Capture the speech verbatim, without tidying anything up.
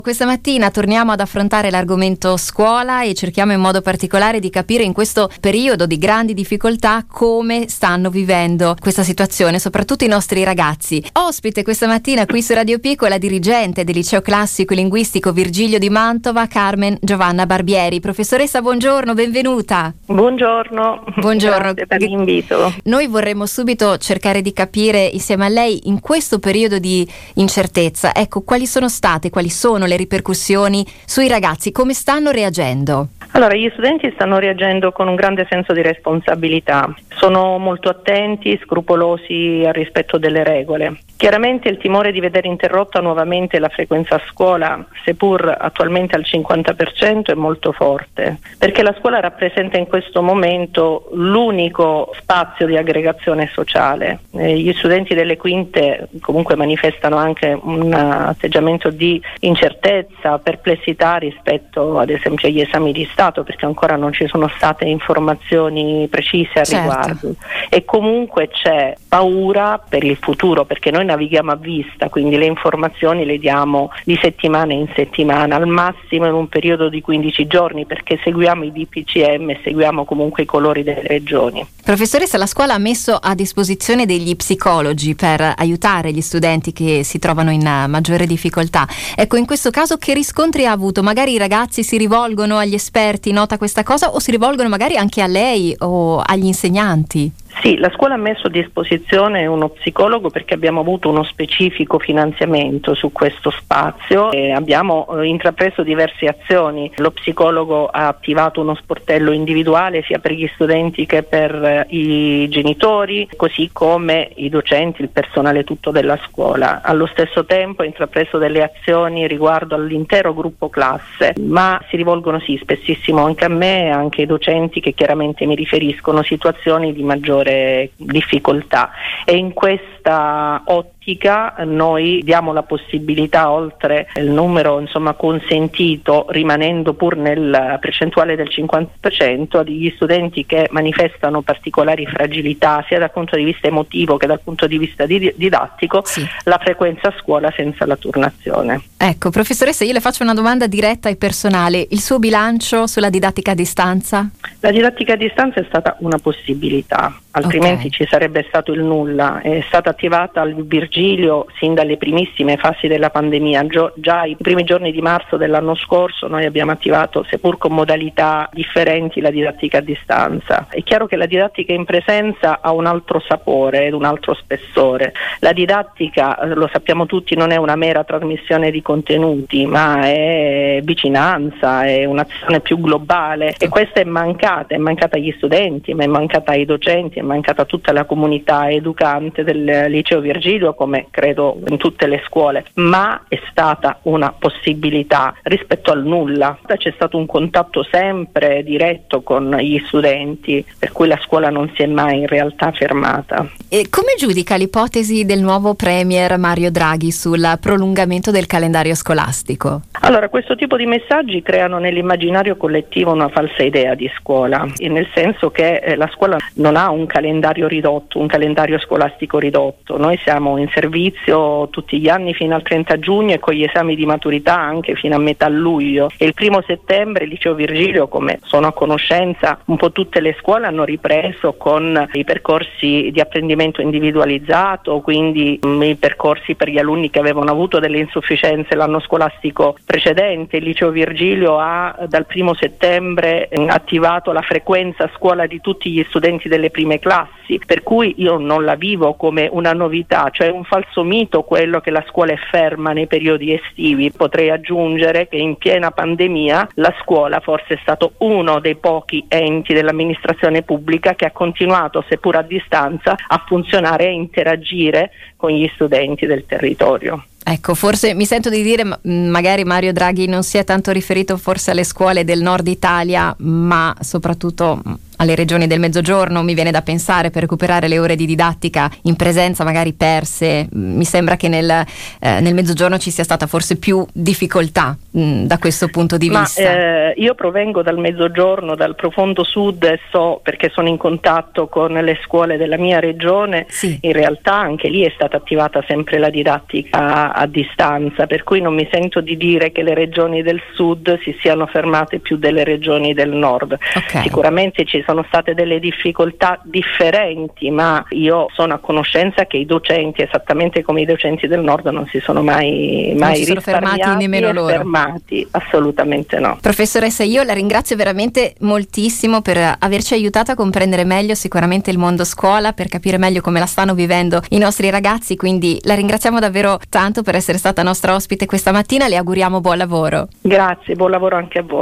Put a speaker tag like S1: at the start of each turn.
S1: Questa mattina torniamo ad affrontare l'argomento scuola e cerchiamo in modo particolare di capire in questo periodo di grandi difficoltà come stanno vivendo questa situazione, soprattutto i nostri ragazzi. Ospite questa mattina qui su Radio Pico è la dirigente del Liceo Classico e Linguistico Virgilio di Mantova, Carmen Giovanna Barbieri. Professoressa, buongiorno, benvenuta.
S2: Buongiorno.
S1: Buongiorno.
S2: Grazie per l'invito.
S1: Noi vorremmo subito cercare di capire insieme a lei in questo periodo di incertezza, ecco, quali sono state, quali sono le ripercussioni sui ragazzi, come stanno reagendo?
S2: Allora, gli studenti stanno reagendo con un grande senso di responsabilità, sono molto attenti, scrupolosi al rispetto delle regole. Chiaramente il timore di vedere interrotta nuovamente la frequenza a scuola, seppur attualmente al cinquanta per cento, è molto forte, perché la scuola rappresenta in questo momento l'unico spazio di aggregazione sociale. Eh, gli studenti delle quinte comunque manifestano anche un atteggiamento di incertezza, perplessità rispetto ad esempio agli esami di Stato, perché ancora non ci sono state informazioni precise al
S1: certo.
S2: riguardo, e comunque c'è paura per il futuro, perché noi navighiamo a vista, quindi le informazioni le diamo di settimana in settimana, al massimo in un periodo di quindici giorni, perché seguiamo i D P C M e seguiamo comunque i colori delle regioni.
S1: Professoressa, la scuola ha messo a disposizione degli psicologi per aiutare gli studenti che si trovano in maggiore difficoltà. Ecco, in questo caso che riscontri ha avuto? Magari i ragazzi si rivolgono agli esperti, nota questa cosa, o si rivolgono magari anche a lei o agli insegnanti?
S2: Sì, la scuola ha messo a disposizione uno psicologo perché abbiamo avuto uno specifico finanziamento su questo spazio e abbiamo eh, intrapreso diverse azioni. Lo psicologo ha attivato uno sportello individuale sia per gli studenti che per eh, i genitori, così come i docenti, il personale tutto della scuola. Allo stesso tempo ha intrapreso delle azioni riguardo all'intero gruppo classe, ma si rivolgono sì spessissimo anche a me e anche ai docenti, che chiaramente mi riferiscono situazioni di maggiore difficoltà, e in questa ottica noi diamo la possibilità, oltre il numero insomma consentito, rimanendo pur nel percentuale del cinquanta per cento, agli studenti che manifestano particolari fragilità sia dal punto di vista emotivo che dal punto di vista di- didattico, sì. la frequenza a scuola senza la turnazione.
S1: Ecco, professoressa, io le faccio una domanda diretta e personale. Il suo bilancio sulla didattica a distanza?
S2: La didattica a distanza è stata una possibilità, altrimenti okay. ci sarebbe stato il nulla. È stata attivata al Virgilio sin dalle primissime fasi della pandemia. Gio- già i primi giorni di marzo dell'anno scorso noi abbiamo attivato, seppur con modalità differenti, la didattica a distanza. È chiaro che la didattica in presenza ha un altro sapore ed un altro spessore. La didattica, lo sappiamo tutti, non è una mera trasmissione di contenuti, ma è vicinanza, è un'azione più globale, e questa è mancata, è mancata agli studenti, ma è mancata ai docenti, è mancata a tutta la comunità educante del Liceo Virgilio, come credo in tutte le scuole, ma è stata una possibilità rispetto al nulla. C'è stato un contatto sempre diretto con gli studenti, per cui la scuola non si è mai in realtà fermata.
S1: E come giudica l'ipotesi del nuovo premier Mario Draghi sul prolungamento del calendario scolastico?
S2: Allora, questo tipo di messaggi creano nell'immaginario collettivo una falsa idea di scuola, nel senso che eh, la scuola non ha un calendario ridotto, un calendario scolastico ridotto. Noi siamo in servizio tutti gli anni fino al trenta giugno e con gli esami di maturità anche fino a metà luglio, e il primo settembre il Liceo Virgilio, come sono a conoscenza un po' tutte le scuole, hanno ripreso con i percorsi di apprendimento individualizzato, quindi mh, i percorsi per gli alunni che avevano avuto delle insufficienze l'anno scolastico precedente. Il Liceo Virgilio ha dal primo settembre mh, attivato la frequenza a scuola di tutti gli studenti delle prime classi, per cui io non la vivo come una novità, cioè un falso mito quello che la scuola è ferma nei periodi estivi. Potrei aggiungere che in piena pandemia la scuola forse è stato uno dei pochi enti dell'amministrazione pubblica che ha continuato, seppur a distanza, a funzionare e a interagire con gli studenti del territorio.
S1: Ecco, forse mi sento di dire, magari Mario Draghi non si è tanto riferito forse alle scuole del nord Italia, ma soprattutto alle regioni del Mezzogiorno, mi viene da pensare, per recuperare le ore di didattica in presenza magari perse. Mi sembra che nel, eh, nel Mezzogiorno ci sia stata forse più difficoltà mh, da questo punto di
S2: Ma,
S1: vista.
S2: Eh, io provengo dal Mezzogiorno, dal profondo sud, e so, perché sono in contatto con le scuole della mia regione,
S1: sì.
S2: In realtà anche lì è stata attivata sempre la didattica a, a distanza, per cui non mi sento di dire che le regioni del sud si siano fermate più delle regioni del nord.
S1: Okay.
S2: Sicuramente ci sono state delle difficoltà differenti, ma io sono a conoscenza che i docenti, esattamente come i docenti del nord, non si sono mai, mai
S1: non si sono fermati nemmeno loro.
S2: Fermati, assolutamente no.
S1: Professoressa, io la ringrazio veramente moltissimo per averci aiutato a comprendere meglio sicuramente il mondo scuola, per capire meglio come la stanno vivendo i nostri ragazzi, quindi la ringraziamo davvero tanto per essere stata nostra ospite questa mattina, le auguriamo buon lavoro.
S2: Grazie, buon lavoro anche a voi.